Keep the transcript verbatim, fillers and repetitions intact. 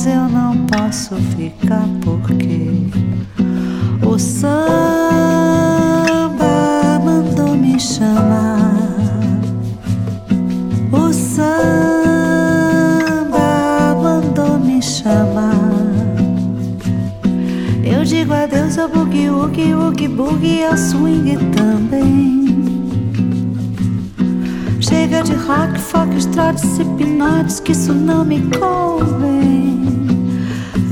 mas eu não posso ficar porque o samba mandou me chamar. O samba mandou me chamar. Eu digo adeus ao boogie, woogie, woogie, boogie, ao swing também. Chega de rock, folk, trotes e pinotes, que isso não me convém.